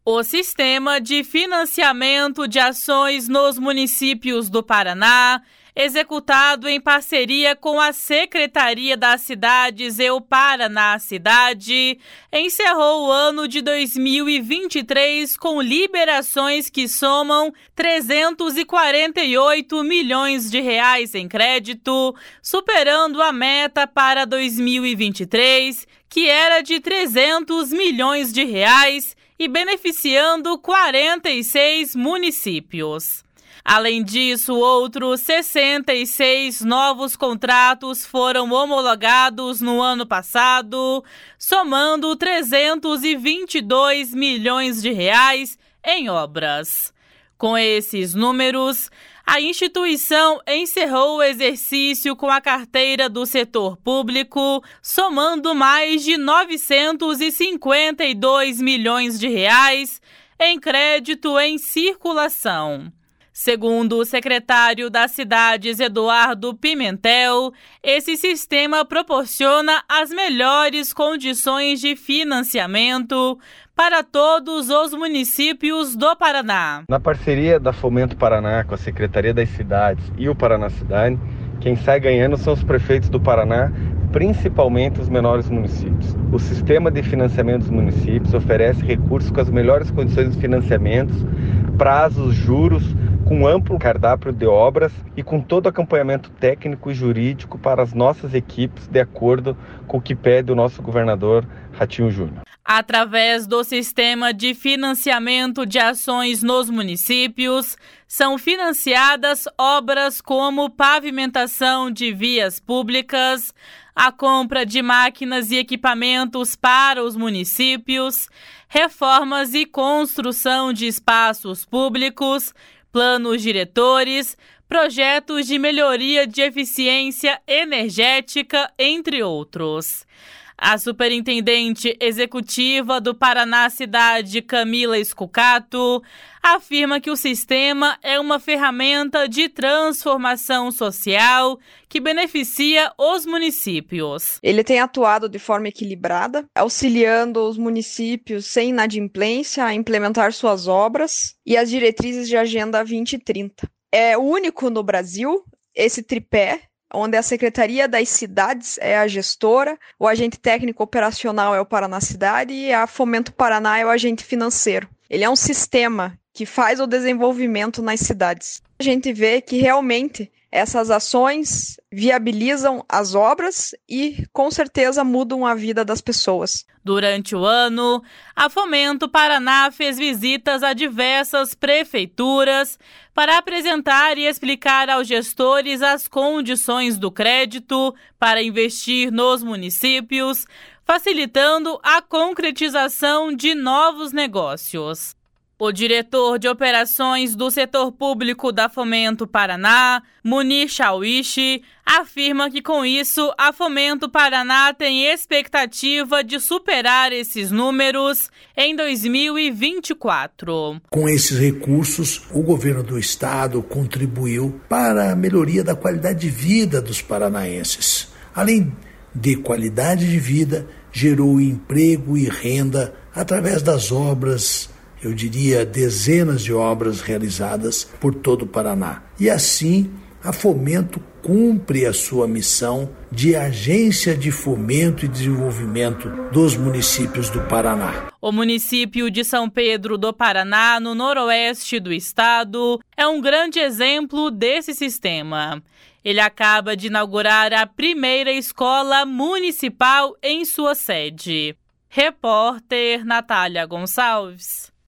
O Sistema de Financiamento de Ações nos Municípios do Paraná, executado em parceria com a Secretaria das Cidades e o Paraná Cidade, encerrou o ano de 2023 com liberações que somam 348 milhões de reais em crédito, superando a meta para 2023, que era de 300 milhões de reais, e beneficiando 46 municípios. Além disso, outros 66 novos contratos foram homologados no ano passado, somando 322 milhões de reais em obras. Com esses números, a instituição encerrou o exercício com a carteira do setor público, somando mais de 952 milhões de reais em crédito em circulação. Segundo o secretário das Cidades, Eduardo Pimentel, esse sistema proporciona as melhores condições de financiamento para todos os municípios do Paraná. Na parceria da Fomento Paraná com a Secretaria das Cidades e o Paraná Cidade, quem sai ganhando são os prefeitos do Paraná, principalmente os menores municípios. O sistema de financiamento dos municípios oferece recursos com as melhores condições de financiamento, prazos, juros, com amplo cardápio de obras e com todo o acompanhamento técnico e jurídico para as nossas equipes, de acordo com o que pede o nosso governador Ratinho Júnior. Através do sistema de financiamento de ações nos municípios, são financiadas obras como pavimentação de vias públicas, a compra de máquinas e equipamentos para os municípios, reformas e construção de espaços públicos, planos diretores, projetos de melhoria de eficiência energética, entre outros. A superintendente executiva do Paraná Cidade, Camila Scucato, afirma que o sistema é uma ferramenta de transformação social que beneficia os municípios. Ele tem atuado de forma equilibrada, auxiliando os municípios sem inadimplência a implementar suas obras e as diretrizes de Agenda 2030. É único no Brasil esse tripé, onde a Secretaria das Cidades é a gestora, o agente técnico operacional é o Paraná Cidade e a Fomento Paraná é o agente financeiro. Ele é um sistema que faz o desenvolvimento nas cidades. A gente vê que realmente essas ações viabilizam as obras e, com certeza, mudam a vida das pessoas. Durante o ano, a Fomento Paraná fez visitas a diversas prefeituras para apresentar e explicar aos gestores as condições do crédito para investir nos municípios, facilitando a concretização de novos negócios. O diretor de operações do setor público da Fomento Paraná, Munir Shawishi, afirma que com isso a Fomento Paraná tem expectativa de superar esses números em 2024. Com esses recursos, o governo do estado contribuiu para a melhoria da qualidade de vida dos paranaenses. Além de qualidade de vida, gerou emprego e renda através das obras, eu diria dezenas de obras realizadas por todo o Paraná. E assim, a Fomento cumpre a sua missão de agência de fomento e desenvolvimento dos municípios do Paraná. O município de São Pedro do Paraná, no noroeste do estado, é um grande exemplo desse sistema. Ele acaba de inaugurar a primeira escola municipal em sua sede. Repórter Natália Gonçalves.